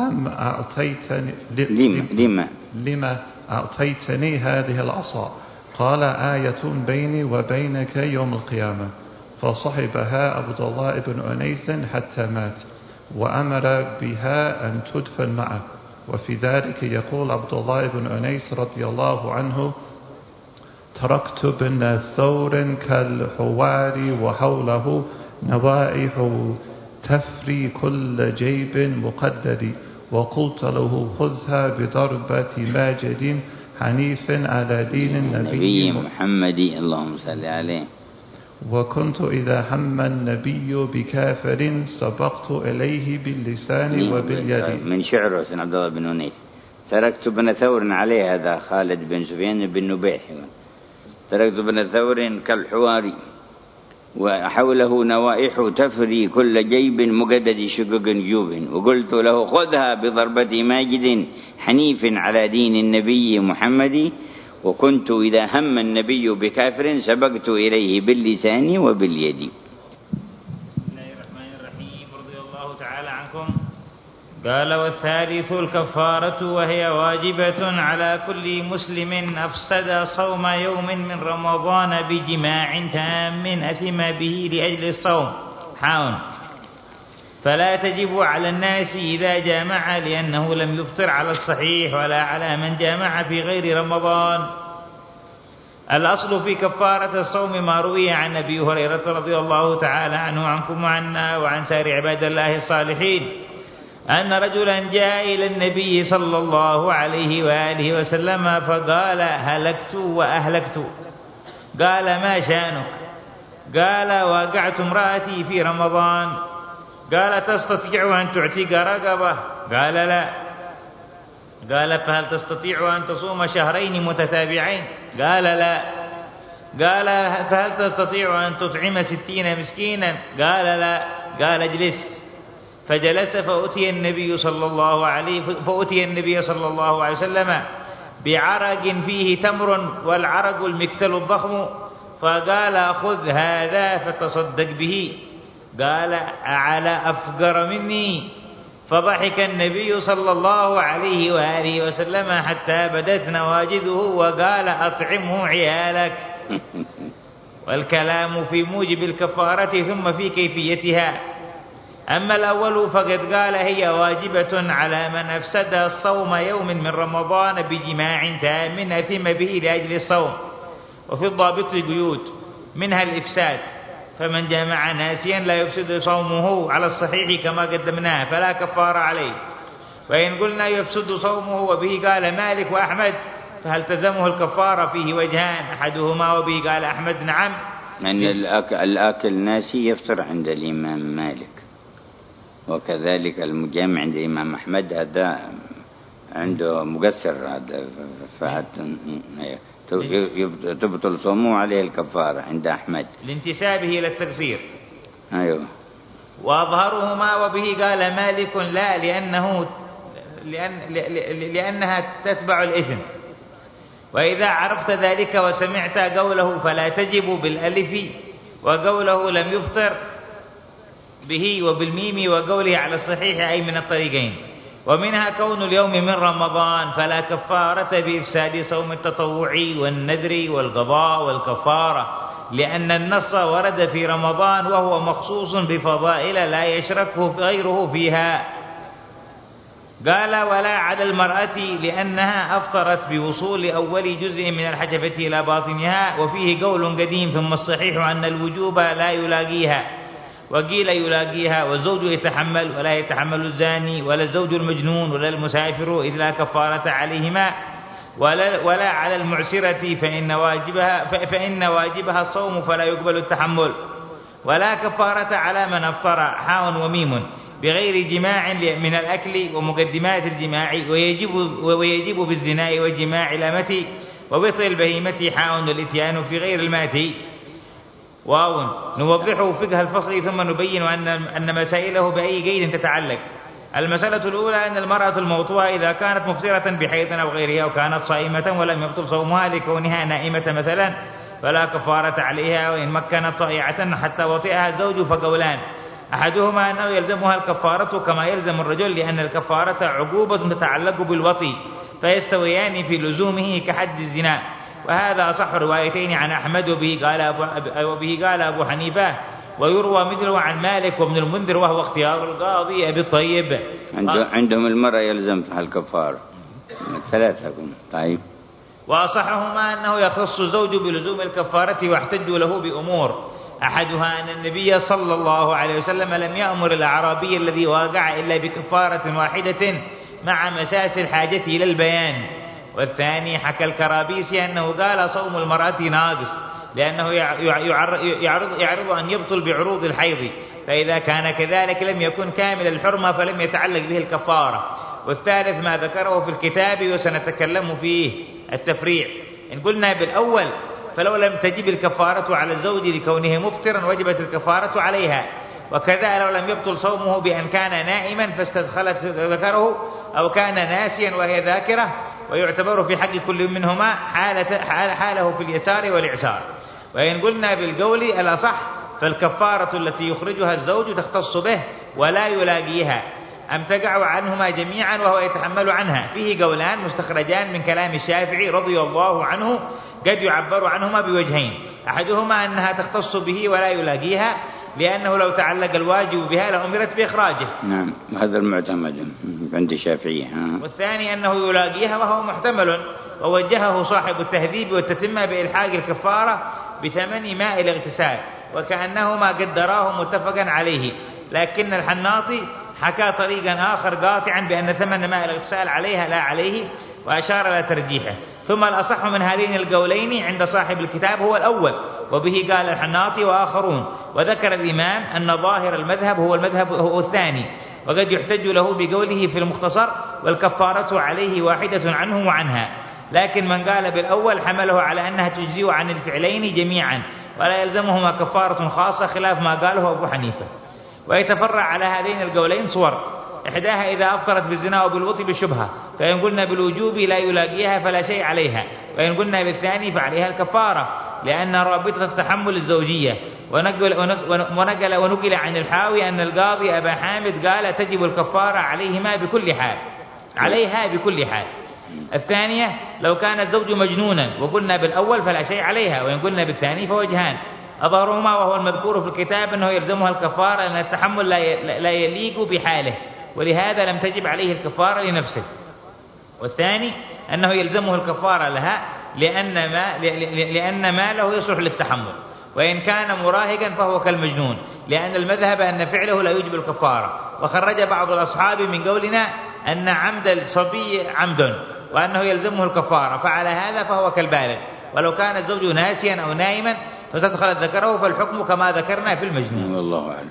لما أعطيتني هذه العصا؟ قال: آية بيني وبينك يوم القيامة. فصحبها عبد الله بن أنيس حتى مات، وأمر بها أن تدفن معه. وفي ذلك يقول عبد الله بن أنيس رضي الله عنه: تركت بن ثور كالحوار وحوله نوائح تفري كل جيب مقدد، وقلت له: خذها بضربة ماجد حنيف على دين النبي محمد اللهم صل عليه. وكنت إذا هم النبي بكافر سبقت إليه باللسان وباليد. من شعره سيدنا عبد الله بن أنيس: تركت بن ثور عليه، هذا خالد بن سفيان بن نبيح. تركت بن ثور كالحوار وحوله نوائح تفري كل جيب مقدد شقق جوب، وقلت له: خذها بضربة ماجد حنيف على دين النبي محمد. وكنت إذا هم النبي بكافر سبقت إليه باللسان وباليد. بسم الله الرحمن الرحيم. رضي الله تعالى عنكم. قال: والثالث الكفارة، وهي واجبة على كل مسلم أفسد صوم يوم من رمضان بجماع تام أثم به لأجل الصوم. فلا تجب على الناس إذا جامع، لأنه لم يفطر على الصحيح، ولا على من جامع في غير رمضان. الأصل في كفارة الصوم ما روي عن أبي هريرة رضي الله تعالى عنه عنكم وعنا وعن سائر عباد الله الصالحين أن رجلا جاء إلى النبي صلى الله عليه وآله وسلم فقال: هلكت وأهلكت. قال: ما شأنك؟ قال: واقعت امرأتي في رمضان. قال: تستطيع أن تعتق رقبة؟ قال: لا. قال: فهل تستطيع أن تصوم شهرين متتابعين؟ قال: لا. قال: فهل تستطيع أن تطعم 60 مسكينا؟ قال: لا. قال: اجلس. فجلس فأتي النبي صلى الله عليه وسلم بعرق فيه تمر، والعرق المكتل الضخم، فقال: خذ هذا فتصدق به. قال: أعلى أفقر مني؟ فضحك النبي صلى الله عليه وآله وسلم حتى بدت نواجذه وقال: أطعمه عيالك. والكلام في موجب الكفارة ثم في كيفيتها. أما الأول فقد قال: هي واجبة على من أفسد الصوم يوم من رمضان بجماع تام أثم به لأجل الصوم. وفي الضابط قيود، منها الإفساد، فمن جامع ناسيا لا يفسد صومه على الصحيح كما قدمناه فلا كفار عليه. وإن قلنا يفسد صومه وبه قال مالك وأحمد، فهل تزمه الكفارة؟ فيه وجهان، أحدهما وبه قال أحمد نعم، أن الآكل ناسي يفطر عند الإمام مالك، وكذلك المجامع عند الإمام أحمد هذا عنده مقصر، هذا تبطل صومه عليه الكفارة عند أحمد لانتسابه إلى التقصير. أيوه. وأظهرهما وبه قال مالك لا، لأنها تتبع الإثم. وإذا عرفت ذلك وسمعت قوله فلا تجب بالألف، وقوله لم يفطر به وبالميم وقوله على الصحيح أي من الطريقين. ومنها كون اليوم من رمضان فلا كفارة بإفساد صوم التطوع والنذر والقضاء والكفارة، لأن النص ورد في رمضان وهو مخصوص بفضائل لا يشركه غيره فيها. قال ولا على المرأة لأنها أفطرت بوصول أول جزء من الحشفة إلى باطنها، وفيه قول قديم ثم الصحيح أن الوجوب لا يلاقيها، وقيل يلاقيها والزوج يتحمل ولا يتحمل الزاني ولا الزوج المجنون ولا المسافر إذ لا كفارة عليهما، ولا على المعسرة فإن واجبها الصوم فلا يقبل التحمل، ولا كفارة على من أفطر حاء وميم بغير جماع من الأكل ومقدمات الجماع، ويجب بالزنا والجماع الأمة وبطل البهيمة حاء والإتيان في غير المات. واو نوضحه فقه الفصل ثم نبين أن مسائله بأي قيد تتعلق. المسألة الأولى أن المرأة الموطوءة إذا كانت مفطرة بحيض أو غيرها وكانت صائمة ولم يبطل صومها لكونها نائمة مثلا فلا كفارة عليها، وإن مكنت طائعة حتى وطئها الزوج فقولان، أحدهما أنه يلزمها الكفارة كما يلزم الرجل، لأن الكفارة عقوبة تتعلق بالوطي فيستويان في لزومه كحد الزنا، وهذا أصح روايتين عن أحمد وبه قال أبو حنيفة، ويروى مثله عن مالك وابن المنذر وهو اختيار القاضي أبي الطيب. عندهم المرأة يلزم فيها الكفارة ثلاثة. طيب وأصحهما أنه يخص الزوج بلزوم الكفارة، واحتجوا له بأمور، أحدها أن النبي صلى الله عليه وسلم لم يأمر الأعرابي الذي واقع إلا بكفارة واحدة مع مساس الحاجة إلى البيان. والثاني حكى الكرابيسي أنه قال صوم المرأة ناقص لأنه يعرض أن يبطل بعروض الحيض، فإذا كان كذلك لم يكن كامل الحرمة فلم يتعلق به الكفارة. والثالث ما ذكره في الكتاب وسنتكلم فيه التفريع. إن قلنا بالأول فلو لم تجب الكفارة على الزوج لكونه مفطرا وجبت الكفارة عليها، وكذا لو لم يبطل صومه بأن كان نائما فاستدخلت ذكره أو كان ناسيا وهي ذاكرة، ويعتبر في حق كل منهما حاله في اليسار والإعسار. وإن قلنا بالقول الأصح فالكفارة التي يخرجها الزوج تختص به ولا يلاقيها، أم تقع عنهما جميعا وهو يتحمل عنها. فيه قولان مستخرجان من كلام الشافعي رضي الله عنه قد يعبر عنهما بوجهين، أحدهما أنها تختص به ولا يلاقيها لأنه لو تعلق الواجب بها لأمرت بإخراجه. نعم هذا المعتمد عند الشافعي. والثاني أنه يلاقيها وهو محتمل، ووجهه صاحب التهذيب والتتمة بإلحاق الكفارة بثمن ماء الاغتسال، وكأنهما قدراه متفقا عليه، لكن الحناطي حكى طريقا آخر قاطعا بأن ثمن ماء الاغتسال عليها لا عليه، وأشار إلى ترجيحه. ثم الأصح من هذين القولين عند صاحب الكتاب هو الأول، وبه قال الحناطي وآخرون. وذكر الإمام أن ظاهر المذهب هو الثاني، وقد يحتج له بقوله في المختصر والكفارة عليه واحدة عنه وعنها، لكن من قال بالأول حمله على أنها تجزئ عن الفعلين جميعا ولا يلزمهما كفارة خاصة، خلاف ما قاله أبو حنيفة. ويتفرع على هذين القولين صور، إحداها إذا أفطرت بالزنا وبالوطي بالشبهة، فإن قلنا بالوجوب لا يلاقيها فلا شيء عليها، وإن قلنا بالثاني فعليها الكفارة لأن رابطة التحمل الزوجية. ونقل عن الحاوي أن القاضي أبا حامد قال تجب الكفارة عليها بكل حال. الثانية لو كان الزوج مجنونا، وقلنا بالأول فلا شيء عليها، وإن قلنا بالثاني فوجهان، أظهرهما وهو المذكور في الكتاب أنه يلزمها الكفارة لأن التحمل لا يليق بحاله، ولهذا لم تجب عليه الكفارة لنفسه. والثاني أنه يلزمه الكفارة لها لأن ماله يصلح للتحمل، وإن كان مراهقا فهو كالمجنون، لأن المذهب أن فعله لا يوجب الكفارة. وخرج بعض الأصحاب من قولنا أن عمد الصبي عمد وأنه يلزمه الكفارة، فعلى هذا فهو كالبالغ، ولو كان الزوج ناسيا أو نائما فاستدخلت ذكره فالحكم كما ذكرنا في المجنون. والله أعلم.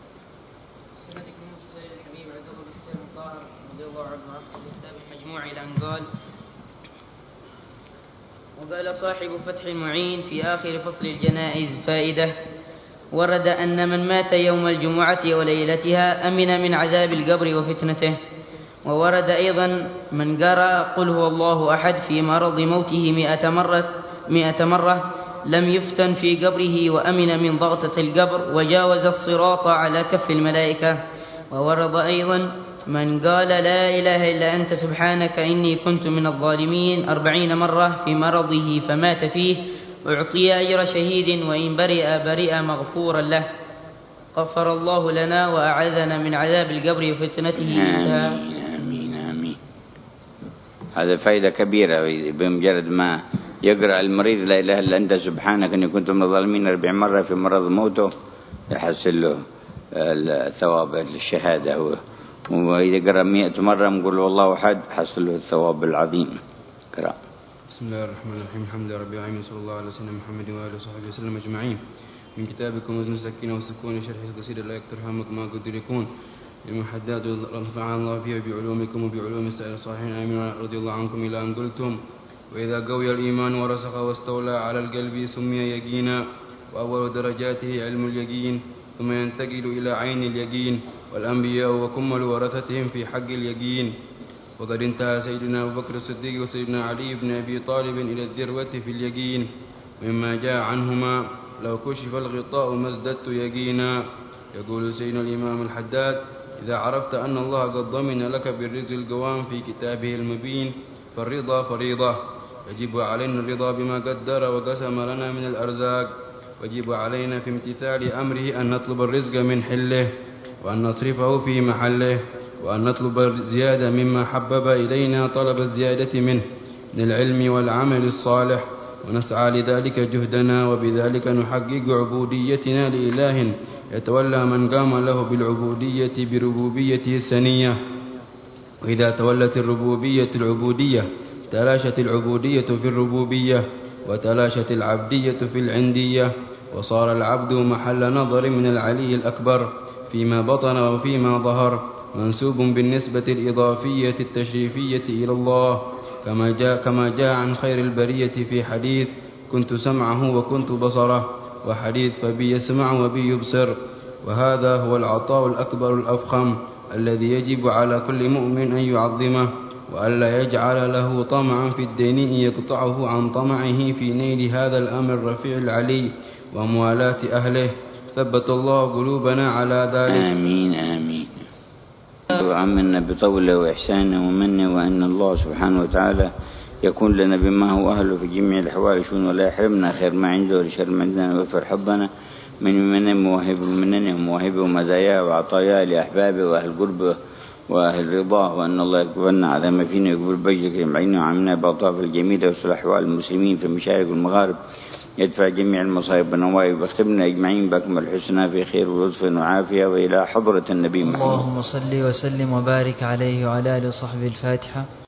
وقال صاحب فتح المعين في آخر فصل الجنائز فائدة: ورد أن من مات يوم الجمعة وليلتها أمن من عذاب القبر وفتنته. وورد أيضا من قرأ قل هو الله أحد في مرض موته 100 مرة لم يفتن في قبره وأمن من ضغطة القبر وجاوز الصراط على كف الملائكة. وورد أيضا: من قال لا إله إلا أنت سبحانك إني كنت من الظالمين 40 مرة في مرضه فمات فيه أعطي أجر شهيد وإن برئ مغفورا له. غفر الله لنا وأعاذنا من عذاب القبر وفتنته. آمين آمين. هذا فائدة كبيرة، بمجرد ما يقرأ المريض لا إله إلا أنت سبحانك إني كنت من الظالمين 40 مرة في مرض موته يحصل له الثواب الشهادة، وإذا قرأ 100 مرة نقول والله أحد حصل له الثواب العظيم. قرأ. بسم الله الرحمن الرحيم. الحمد لله رب العالمين، صلى الله على سيدنا محمد وآله وصحبه وسلم أجمعين. من كتابكم وزن السكينة والسكون شرح قصيدة لا يكثر همكم ما قدر يكون المحدات رفعنا الله فيها بعلومكم وبعلوم السائر الصالحين آمين رضي الله عنكم إلى أن قلتم: وإذا قوي الإيمان ورسخ واستولى على القلب سمي يقينا، وأول درجاته علم اليقين، ثم ينتقل إلى عين اليقين، والأنبياء وكمل ورثتهم في حق اليقين. وقد انتهى سيدنا أبو بكر الصديق وسيدنا علي بن أبي طالب إلى الذروة في اليقين. مما جاء عنهما: لو كشف الغطاء ما ازددت يقينا. يقول سيدنا الإمام الحداد: إذا عرفت أن الله قد ضمن لك بالرزق القوام في كتابه المبين فالرضا فريضة، يجب علينا الرضا بما قدر وقسم لنا من الأرزاق، ويجب علينا في امتثال أمره أن نطلب الرزق من حله وأن نصرفه في محله، وأن نطلب الزيادة مما حبب إلينا طلب الزيادة منه من العلم والعمل الصالح، ونسعى لذلك جهدنا، وبذلك نحقق عبوديتنا لإله يتولى من قام له بالعبودية بربوبيته السنية. وإذا تولت الربوبية العبودية تلاشت العبودية في الربوبية، وتلاشت العبدية في العندية، وصار العبد محل نظر من العلي الأكبر فيما بطن وفيما ظهر، منسوب بالنسبة الإضافية التشريفية إلى الله، كما جاء عن خير البرية في حديث: كنت سمعه وكنت بصره، وحديث: فبي يسمع وبي يبصر. وهذا هو العطاء الأكبر الأفخم الذي يجب على كل مؤمن أن يعظمه، وألا يجعل له طمعا في الدين يقطعه عن طمعه في نيل هذا الأمر الرفيع العلي وموالاة أهله. ثبت الله قلوبنا على ذلك. آمين آمين. وعمنا بطوله وإحسانه ومنه، وأن الله سبحانه وتعالى يكون لنا بما هو أهله في جميع الأحوال ولا يحرمنا خير ما عنده ولشر ما عندنا، ويغفر حبنا من مواهب مننا ومواهبه ومزاياه وعطاياه لأحبابه وأهل قربه وأهل رضاه، وأن الله يقبلنا على ما فينا يقبل بجلك يمعينا وعمنا بأطاف الجميلة وصلح أحوال المسلمين في المشارق والمغارب، يدفع جميع المصائب والنوائب، واختمنا أجمعين بكم الحسنى في خير ولطف وعافية، وإلى حضرة النبي محمد. اللهم صل وسلم وبارك عليه وعلى آله وصحبه. الفاتحة.